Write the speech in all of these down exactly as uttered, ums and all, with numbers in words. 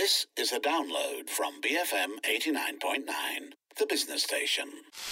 This is a download from B F M eighty-nine point nine, the business station.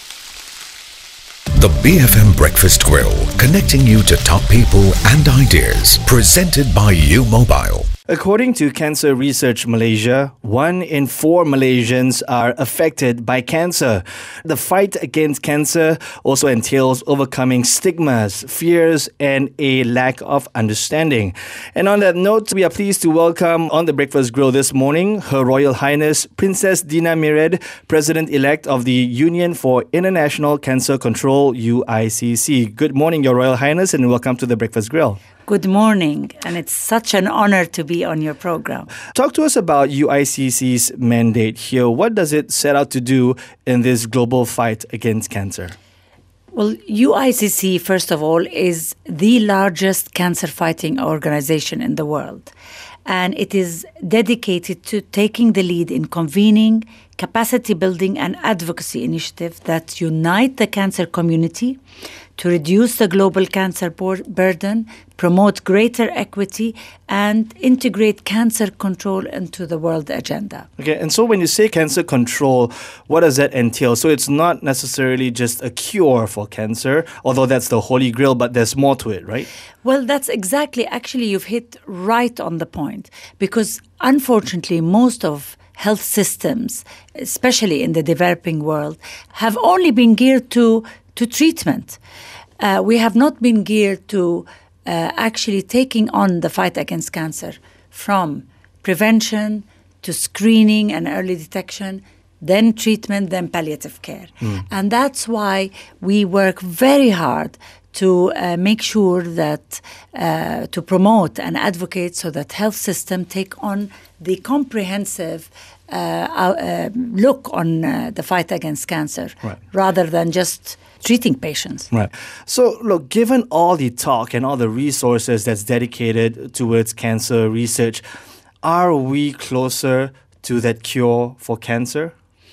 The B F M Breakfast Grill, connecting you to top people and ideas. Presented by U Mobile. According to Cancer Research Malaysia, one in four Malaysians are affected by cancer. The fight against cancer also entails overcoming stigmas, fears, and a lack of understanding. And on that note, we are pleased to welcome on the Breakfast Grill this morning Her Royal Highness Princess Dina Mired, President-elect of the Union for International Cancer Control, U I C C. Good morning, Your Royal Highness, and welcome to the Breakfast Grill. Good morning, and it's such an honor to be on your program. Talk to us about U I C C's mandate here. What does it set out to do in this global fight against cancer? Well, U I C C, first of all, is the largest cancer-fighting organization in the world. And it is dedicated to taking the lead in convening capacity building and advocacy initiatives that unite the cancer community to reduce the global cancer burden, promote greater equity, and integrate cancer control into the world agenda. Okay, and so when you say cancer control, what does that entail? So it's not necessarily just a cure for cancer, although that's the holy grail, but there's more to it, right? Well, that's exactly, actually, you've hit right on the point, because unfortunately, most of health systems, especially in the developing world, have only been geared to, to treatment. Uh, we have not been geared to uh, actually taking on the fight against cancer from prevention to screening and early detection, then treatment, then palliative care. Mm. And that's why we work very hard to uh, make sure that, uh, to promote and advocate so that health system take on the comprehensive uh, uh, look on uh, the fight against cancer, right, rather than just treating patients. Right. So, look, given all the talk and all the resources that's dedicated towards cancer research, are we closer to that cure for cancer?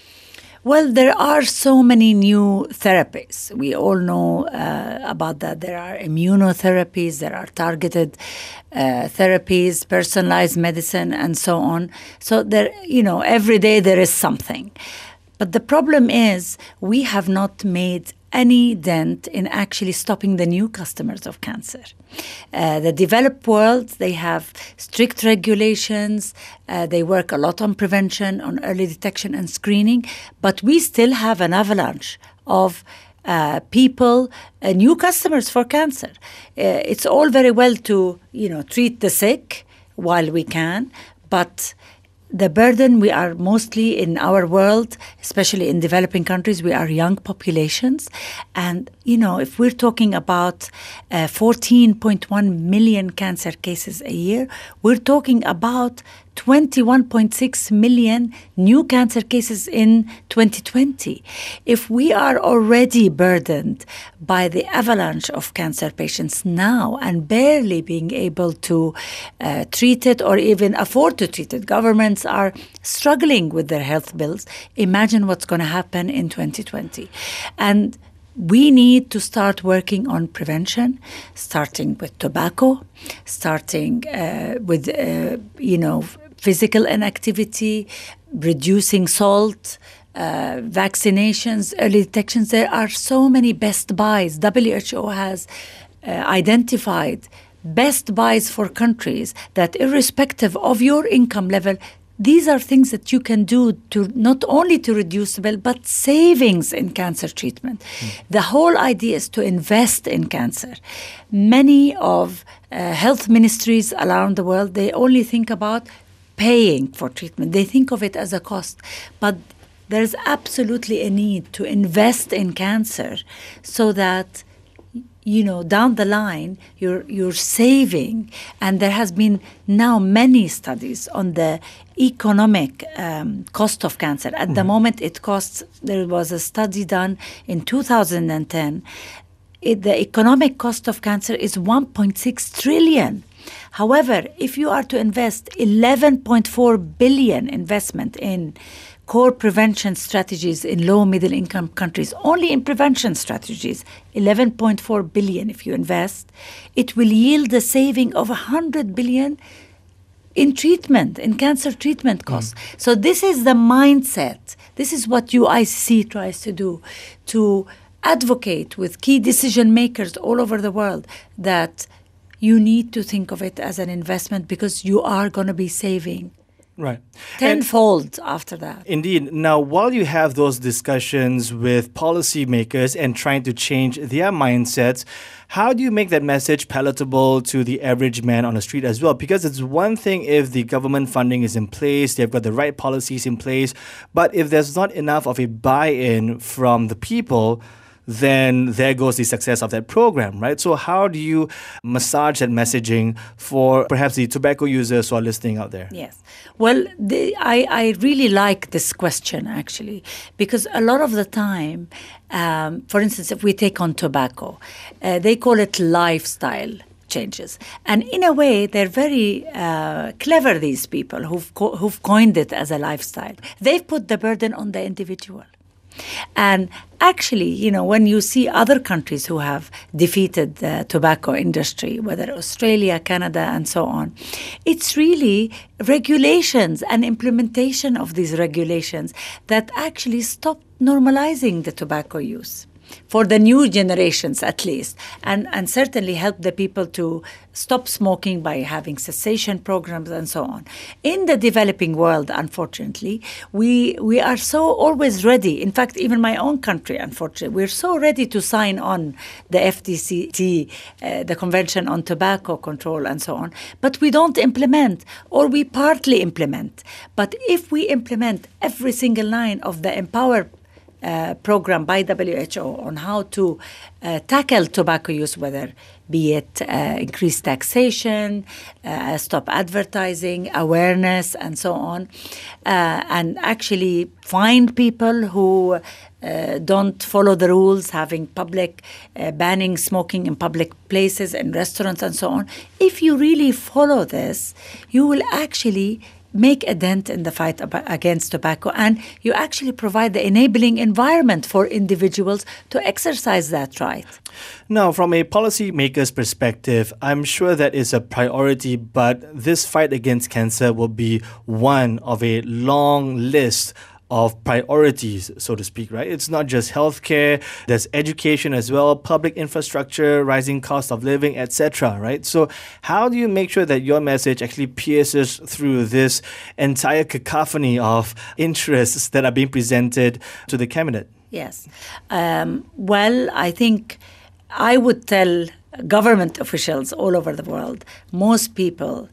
Well, there are so many new therapies. We all know uh, about that. There are immunotherapies, there are targeted uh, therapies, personalized medicine, and so on. So there, you know, every day there is something. But the problem is we have not made any dent in actually stopping the new customers of cancer. Uh, the developed world, they have strict regulations, uh, they work a lot on prevention, on early detection and screening, but we still have an avalanche of uh, people, uh, new customers for cancer. Uh, it's all very well to, you know, treat the sick while we can, but the burden, we are mostly in our world, especially in developing countries, we are young populations. And, you know, if we're talking about uh, fourteen point one million cancer cases a year, we're talking about twenty-one point six million new cancer cases in twenty twenty. If we are already burdened by the avalanche of cancer patients now and barely being able to uh, treat it or even afford to treat it, governments are struggling with their health bills. Imagine what's going to happen in twenty twenty. And we need to start working on prevention, starting with tobacco, starting uh, with, uh, you know, physical inactivity, reducing salt, uh, vaccinations, early detections. There are so many best buys. W H O has uh, identified best buys for countries that irrespective of your income level, these are things that you can do to not only to reduce the bill, but savings in cancer treatment. Mm. The whole idea is to invest in cancer. Many of uh, health ministries around the world, they only think about paying for treatment. They think of it as a cost. But there's absolutely a need to invest in cancer so that, you know, down the line, you're you're saving. And there has been now many studies on the economic um, cost of cancer. At mm-hmm. the moment, it costs, there was a study done in two thousand ten. It, the economic cost of cancer is one point six trillion. However, if you are to invest eleven point four billion investment in core prevention strategies in low middle income countries, only in prevention strategies, eleven point four billion if you invest, it will yield a saving of one hundred billion in treatment, in cancer treatment costs. Mm. So this is the mindset. This is what U I C C tries to do, to advocate with key decision makers all over the world that you need to think of it as an investment because you are going to be saving right tenfold and after that. Indeed. Now, while you have those discussions with policymakers and trying to change their mindsets, how do you make that message palatable to the average man on the street as well? Because it's one thing if the government funding is in place, they've got the right policies in place, but if there's not enough of a buy-in from the people, then there goes the success of that program, right? So how do you massage that messaging for perhaps the tobacco users who are listening out there? Yes. Well, the, I, I really like this question, actually, because a lot of the time, um, for instance, if we take on tobacco, uh, they call it lifestyle changes. And in a way, they're very uh, clever, these people who've, co- who've coined it as a lifestyle. They've put the burden on the individual. And actually, you know, when you see other countries who have defeated the tobacco industry, whether Australia, Canada, and so on, it's really regulations and implementation of these regulations that actually stop normalizing the tobacco use. For the new generations, at least, and, and certainly help the people to stop smoking by having cessation programs and so on. In the developing world, unfortunately, we we are so always ready. In fact, even my own country, unfortunately, we're so ready to sign on the F T C T, uh, the Convention on Tobacco Control and so on, but we don't implement, or we partly implement. But if we implement every single line of the Empower Uh, program by W H O on how to uh, tackle tobacco use, whether be it uh, increased taxation, uh, stop advertising, awareness, and so on, uh, and actually find people who uh, don't follow the rules, having public, uh, banning smoking in public places and restaurants and so on. If you really follow this, you will actually make a dent in the fight ab- against tobacco, and you actually provide the enabling environment for individuals to exercise that right. Now, from a policymaker's perspective, I'm sure that is a priority, but this fight against cancer will be one of a long list of priorities, so to speak, right? It's not just healthcare, there's education as well, public infrastructure, rising cost of living, et cetera, right? So how do you make sure that your message actually pierces through this entire cacophony of interests that are being presented to the cabinet? Yes. Um, well, I think I would tell government officials all over the world, most people,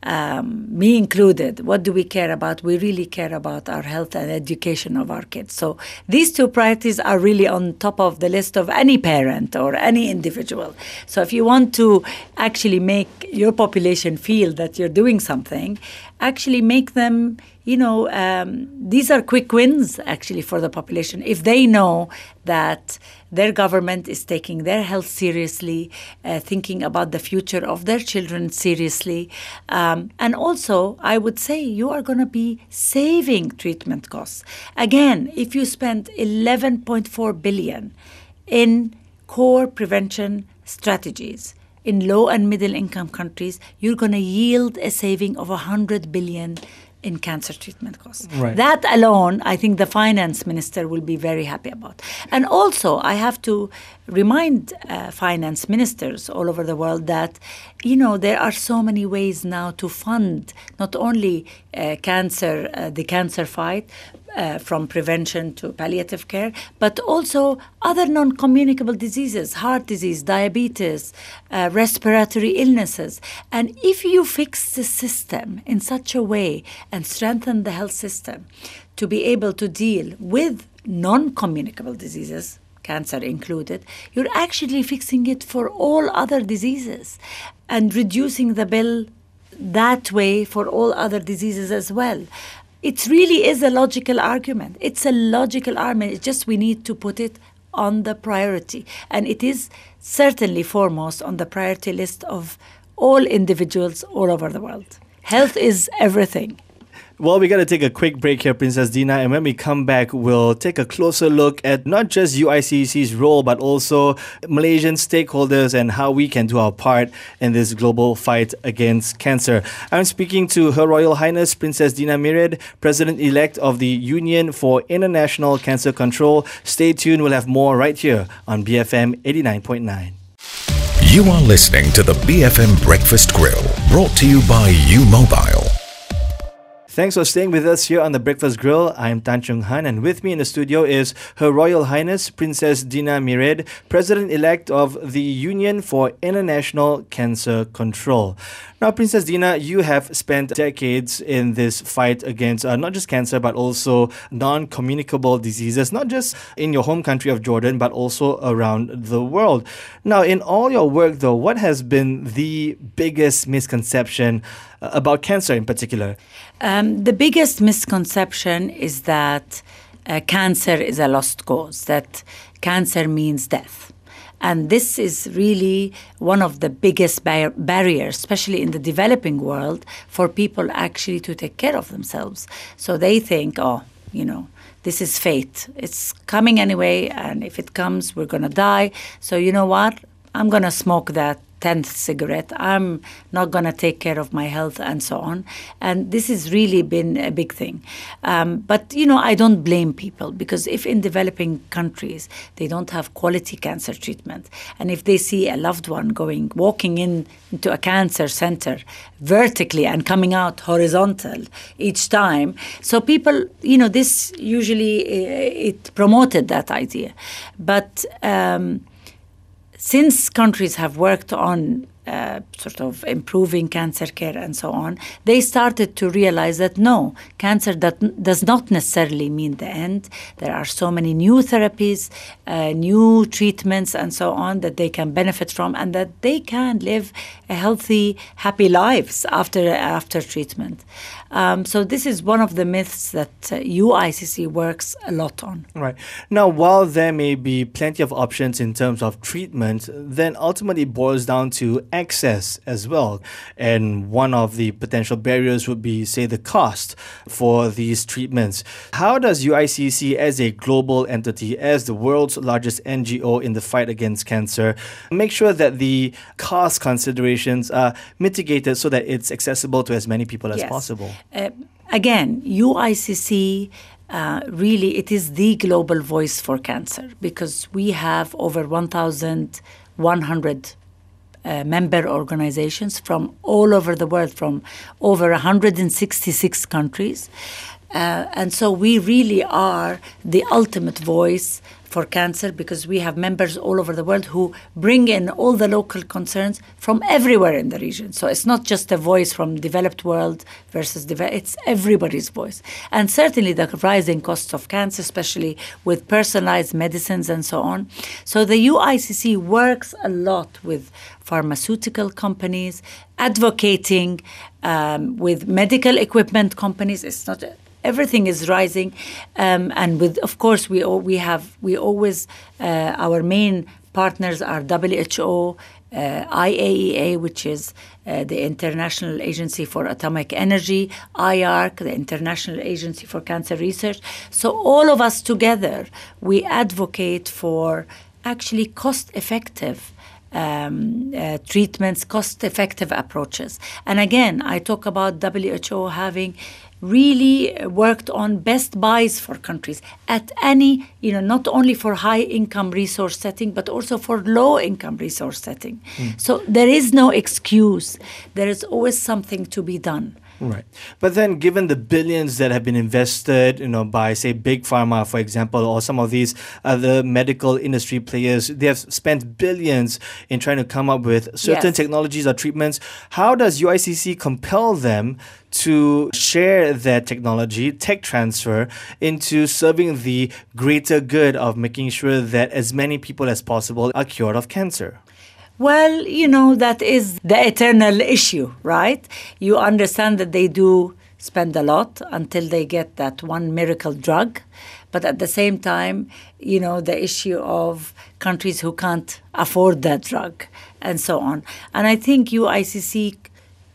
um, me included, what do we care about? We really care about our health and education of our kids. So these two priorities are really on top of the list of any parent or any individual. So if you want to actually make your population feel that you're doing something, actually make them, you know, um, these are quick wins actually for the population. If they know that their government is taking their health seriously, uh, thinking about the future of their children seriously. Um, and also, I would say you are going to be saving treatment costs. Again, if you spend eleven point four billion dollars in core prevention strategies in low and middle income countries, you're going to yield a saving of one hundred billion dollars in cancer treatment costs. Right. That alone, I think the finance minister will be very happy about. And also, I have to remind uh, finance ministers all over the world that, you know, there are so many ways now to fund not only uh, cancer, uh, the cancer fight, Uh, from prevention to palliative care, but also other non-communicable diseases, heart disease, diabetes, uh, respiratory illnesses. And if you fix the system in such a way and strengthen the health system to be able to deal with non-communicable diseases, cancer included, you're actually fixing it for all other diseases and reducing the bill that way for all other diseases as well. It really is a logical argument. It's a logical argument. It's just we need to put it on the priority. And it is certainly foremost on the priority list of all individuals all over the world. Health is everything. Well, we got to take a quick break here, Princess Dina, and when we come back, we'll take a closer look at not just U I C C's role, but also Malaysian stakeholders and how we can do our part in this global fight against cancer. I'm speaking to Her Royal Highness Princess Dina Mirid, President-elect of the Union for International Cancer Control. Stay tuned, we'll have more right here on B F M eighty-nine point nine. You are listening to the B F M Breakfast Grill, brought to you by U Mobile. Thanks for staying with us here on the Breakfast Grill. I'm Tan Chung Han, and with me in the studio is Her Royal Highness Princess Dina Mirid, President-elect of the Union for International Cancer Control. Now, Princess Dina, you have spent decades in this fight against uh, not just cancer, but also non-communicable diseases, not just in your home country of Jordan, but also around the world. Now, in all your work, though, what has been the biggest misconception uh, about cancer in particular? Um, the biggest misconception is that uh, cancer is a lost cause, that cancer means death. And this is really one of the biggest bar- barriers, especially in the developing world, for people actually to take care of themselves. So they think, oh, you know, this is fate. It's coming anyway, and if it comes, we're going to die. So you know what? I'm going to smoke that tenth cigarette. I'm not going to take care of my health and so on. And this has really been a big thing. Um, but, you know, I don't blame people, because if in developing countries they don't have quality cancer treatment, and if they see a loved one going, walking in into a cancer center vertically and coming out horizontal each time, so people, you know, this usually, uh, it promoted that idea. But um, since countries have worked on uh, sort of improving cancer care and so on, they started to realize that no, cancer that does not necessarily mean the end. There are so many new therapies, uh, new treatments and so on that they can benefit from, and that they can live a healthy, happy lives after after treatment. Um, so this is one of the myths that uh, U I C C works a lot on. Right. Now, while there may be plenty of options in terms of treatment, then ultimately it boils down to access as well. And one of the potential barriers would be, say, the cost for these treatments. How does U I C C, as a global entity, as the world's largest N G O in the fight against cancer, make sure that the cost considerations are mitigated so that it's accessible to as many people as Yes. possible? Uh, again, U I C C, uh, really, it is the global voice for cancer, because we have over one thousand one hundred uh, member organizations from all over the world, from over one hundred sixty-six countries. Uh, and so we really are the ultimate voice for cancer, because we have members all over the world who bring in all the local concerns from everywhere in the region. So it's not just a voice from developed world versus developed, it's everybody's voice. And certainly the rising costs of cancer, especially with personalized medicines and so on. So the U I C C works a lot with pharmaceutical companies, advocating um, with medical equipment companies. It's not Everything is rising, um, and with, of course, we we have we always uh, our main partners are W H O, uh, I A E A, which is uh, the International Agency for Atomic Energy, I A R C, the International Agency for Cancer Research. So all of us together, we advocate for actually cost-effective Um, uh, treatments, cost-effective approaches. And again, I talk about W H O having really worked on best buys for countries at any, you know, not only for high-income resource setting, but also for low-income resource setting. Mm. So there is no excuse. There is always something to be done. Right. But then given the billions that have been invested, you know, by, say, Big Pharma, for example, or some of these other medical industry players, they have spent billions in trying to come up with certain Yes. technologies or treatments. How does U I C C compel them to share their technology, tech transfer, into serving the greater good of making sure that as many people as possible are cured of cancer? Well, you know, that is the eternal issue, right? You understand that they do spend a lot until they get that one miracle drug. But at the same time, you know, the issue of countries who can't afford that drug and so on. And I think U I C C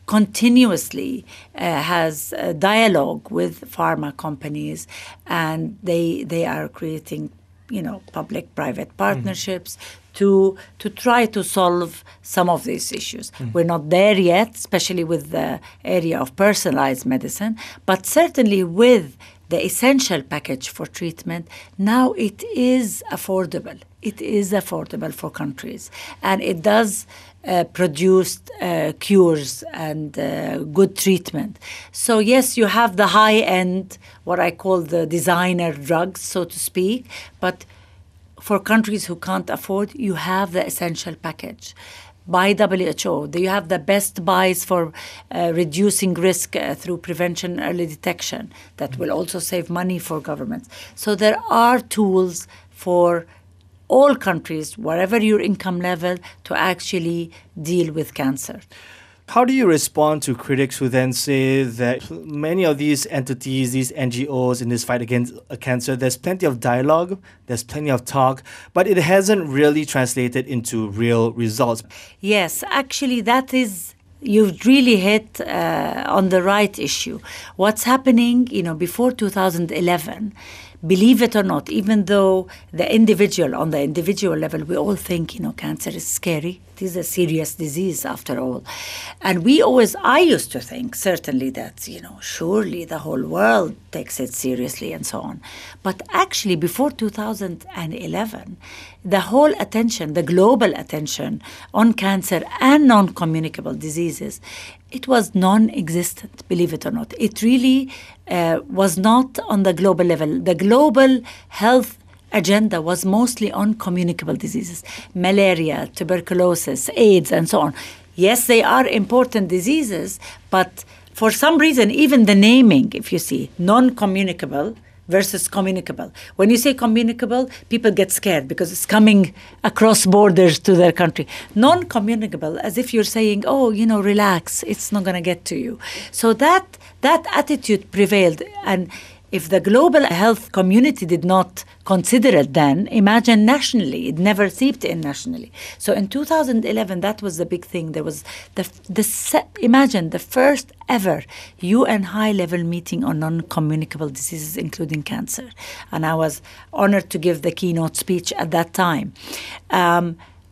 continuously uh, has a dialogue with pharma companies, and they they are creating, you know, public-private partnerships mm-hmm. to to try to solve some of these issues. Mm-hmm. We're not there yet, especially with the area of personalized medicine, but certainly with the essential package for treatment, now it is affordable. It is affordable for countries, and it does uh, produce uh, cures and uh, good treatment. So yes, you have the high-end, what I call the designer drugs, so to speak, but for countries who can't afford, you have the essential package. By W H O, you have the best buys for uh, reducing risk uh, through prevention, early detection, that will also save money for governments. So there are tools for all countries, whatever your income level, to actually deal with cancer. How do you respond to critics who then say that many of these entities, these N G Os in this fight against cancer, there's plenty of dialogue, there's plenty of talk, but it hasn't really translated into real results? Yes, actually that is, you've really hit uh, on the right issue. What's happening, you know, before two thousand eleven, believe it or not, even though the individual, on the individual level, we all think, you know, cancer is scary. It is a serious disease after all. And we always, I used to think, certainly that, you know, surely the whole world takes it seriously and so on. But actually, before two thousand eleven, the whole attention, the global attention on cancer and non-communicable diseases, it was non-existent, believe it or not. It really uh, was not on the global level. The global health agenda was mostly on communicable diseases, malaria, tuberculosis, AIDS, and so on. Yes, they are important diseases, but for some reason, even the naming, if you see, non-communicable versus communicable. When you say communicable, people get scared because it's coming across borders to their country. Non-communicable, as if you're saying, oh, you know, relax, it's not going to get to you. So that that attitude prevailed. And if the global health community did not consider it then, imagine nationally. It never seeped in nationally. So in two thousand eleven, that was the big thing. There was the, the imagine the first ever U N high-level meeting on non-communicable diseases, including cancer. And I was honored to give the keynote speech at that time. Um,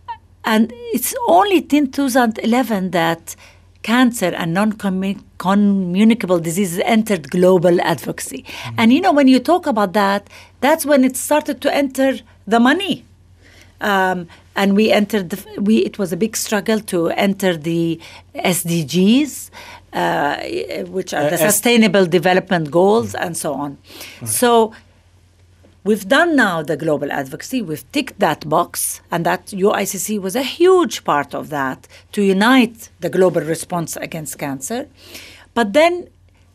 and it's only in two thousand eleven that cancer and non-communicable diseases entered global advocacy. Mm-hmm. And, you know, when you talk about that, that's when it started to enter the money. Um, and we entered, the, we it was a big struggle to enter the S D Gs, uh, which are the uh, Sustainable S- Development Goals, mm-hmm. and so on. Right. So we've done now the global advocacy. We've ticked that box, and that U I C C was a huge part of that to unite the global response against cancer. But then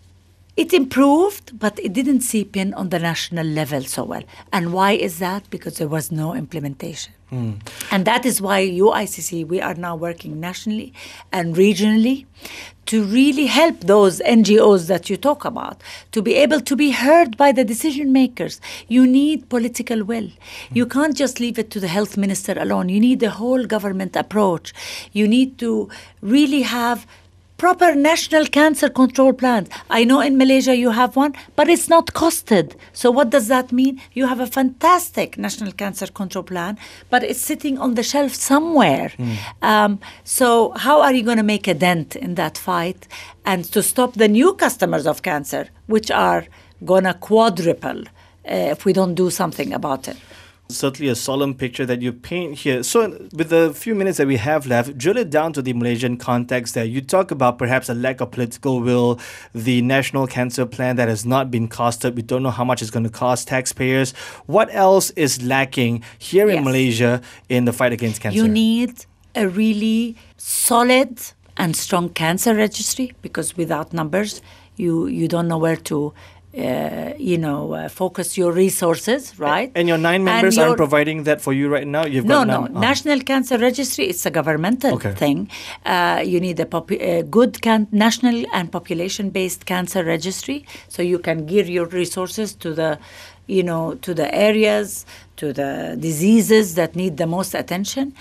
it improved, but it didn't seep in on the national level so well. And why is that? Because there was no implementation. Mm. And that is why U I C C, we are now working nationally and regionally to really help those N G Os that you talk about to be able to be heard by the decision makers. You need political will. Mm. You can't just leave it to the health minister alone. You need the whole government approach. You need to really have proper national cancer control plans. I know in Malaysia you have one, but it's not costed. So what does that mean? You have a fantastic national cancer control plan, but it's sitting on the shelf somewhere. Mm. Um, so how are you going to make a dent in that fight and to stop the new customers of cancer, which are going to quadruple uh, if we don't do something about it? Certainly a solemn picture that you paint here. So with the few minutes that we have left, drill it down to the Malaysian context there. You talk about perhaps a lack of political will, the national cancer plan that has not been costed. We don't know how much it's going to cost taxpayers. What else is lacking here yes. in Malaysia in the fight against cancer? You need a really solid and strong cancer registry, because without numbers, you, you don't know where to uh, you know, uh, focus your resources, right? And your nine members aren't providing that for you right now? You've no, got no. none? Oh. National Cancer Registry, it's a governmental Okay. thing. Uh, you need a, popu- a good can- national and population-based cancer registry, so you can gear your resources to the, you know, to the areas, to the diseases that need the most attention.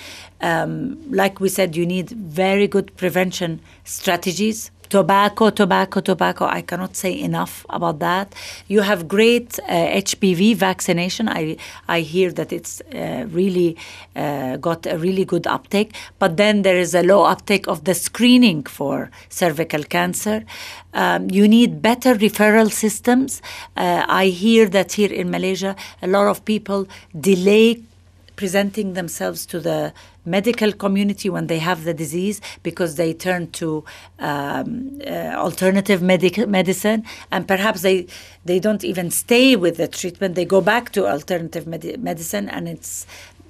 Um, like we said, you need very good prevention strategies. Tobacco, tobacco, tobacco. I cannot say enough about that. You have great uh, H P V vaccination. I I hear that it's uh, really uh, got a really good uptake. But then there is a low uptake of the screening for cervical cancer. Um, you need better referral systems. Uh, I hear that here in Malaysia, a lot of people delay presenting themselves to the medical community when they have the disease because they turn to um, uh, alternative medic- medicine, and perhaps they they don't even stay with the treatment. They go back to alternative med- medicine, and it's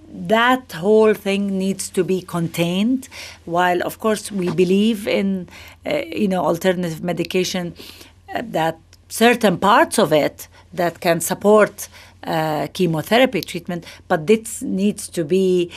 that whole thing needs to be contained. While of course we believe in uh, you know alternative medication, uh, that certain parts of it that can support Uh, chemotherapy treatment, but this needs to be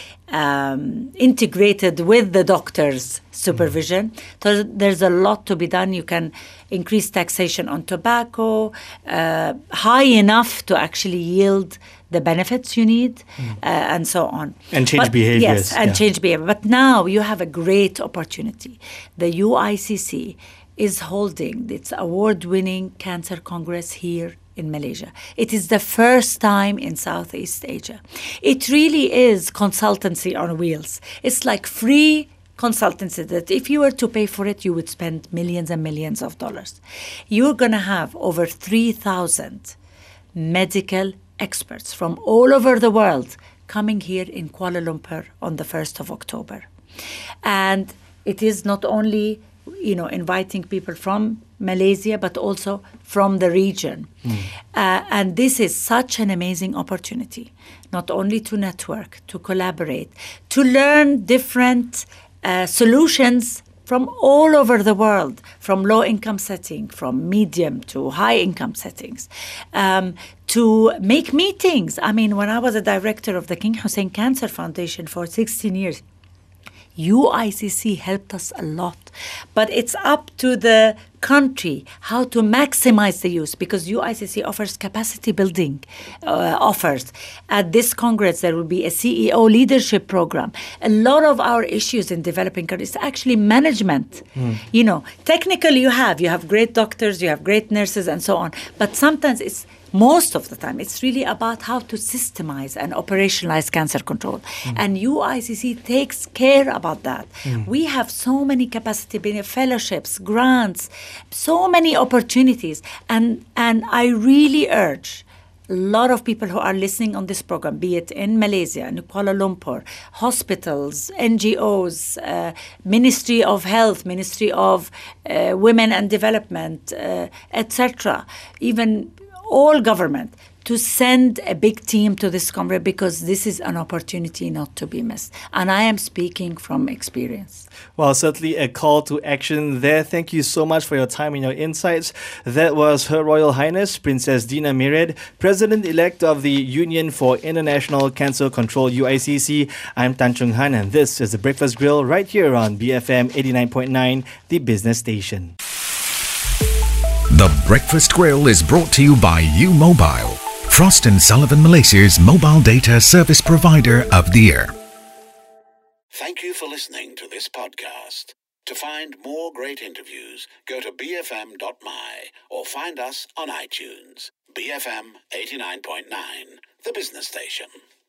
um, integrated with the doctor's supervision. So there's a lot to be done. You can increase taxation on tobacco, uh, high enough to actually yield the benefits you need, mm. uh, and so on. And change but, behaviors. Yes, and yeah. change behavior. But now you have a great opportunity. The U I C C is holding its award-winning Cancer Congress here in Malaysia. It is the first time in Southeast Asia. It really is consultancy on wheels. It's like free consultancy that if you were to pay for it, you would spend millions and millions of dollars. You're going to have over three thousand medical experts from all over the world coming here in Kuala Lumpur on the first of October. And it is not only you know, inviting people from Malaysia, but also from the region. Mm. Uh, and this is such an amazing opportunity, not only to network, to collaborate, to learn different uh, solutions from all over the world, from low-income setting, from medium to high-income settings, um, to make meetings. I mean, when I was a director of the King Hussein Cancer Foundation for sixteen years, U I C C helped us a lot, but it's up to the country how to maximize the use, because U I C C offers capacity building uh, offers. At this Congress, there will be a C E O leadership program. A lot of our issues in developing countries is actually management. Mm. You know, technically you have, you have great doctors, you have great nurses and so on, but sometimes it's most of the time, it's really about how to systemize and operationalize cancer control. Mm. And U I C C takes care about that. Mm. We have so many capacity building fellowships, grants, so many opportunities. And, and I really urge a lot of people who are listening on this program, be it in Malaysia, in Kuala Lumpur, hospitals, N G Os, uh, Ministry of Health, Ministry of uh, Women and Development, uh, et cetera, even all government, to send a big team to this conference, because this is an opportunity not to be missed. And I am speaking from experience. Well, certainly a call to action there. Thank you so much for your time and your insights. That was Her Royal Highness Princess Dina Mired, President-elect of the Union for International Cancer Control, U I C C. I'm Tan Chung Han, and this is The Breakfast Grill right here on B F M eighty-nine point nine, the business station. The Breakfast Grill is brought to you by U Mobile, Frost and Sullivan Malaysia's mobile data service provider of the year. Thank you for listening to this podcast. To find more great interviews, go to b f m dot m y or find us on iTunes. B F M eighty-nine point nine, the business station.